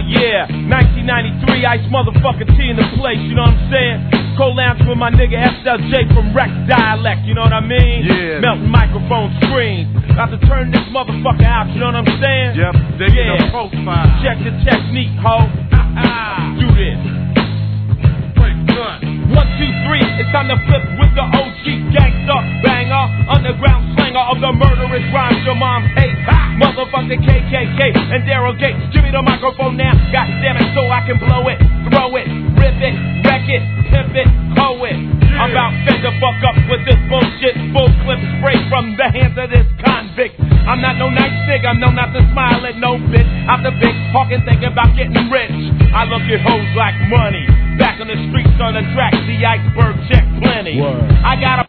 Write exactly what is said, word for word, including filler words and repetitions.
yeah, nineteen ninety-three, Ice motherfucking T in the place, you know what I'm saying? Co-lounge with my nigga S L J from Rex Dialect, you know what I mean? Yeah. Melting microphone screens. About to turn this motherfucker out, you know what I'm saying? Yep, digging Yeah. the profile. Check the technique, ho. Do this. Play good. One, two, three, it's time to flip with the O G gangster, banger, underground slinger of the murderous rhymes your mom hates. Motherfucking K K K and Daryl Gates. Give me the microphone now, god damn it, so I can blow it, throw it, rip it, wreck it, pimp it, hoe it. I'm about fed the fuck up with this bullshit, bull clip spray from the hands of this convict. I'm not no nice nigga, I'm known not to smile at no bitch. I'm the big hawking thinking about getting rich. I look at hoes like money. Back on the streets on the track, the iceberg check plenty. Word. I got a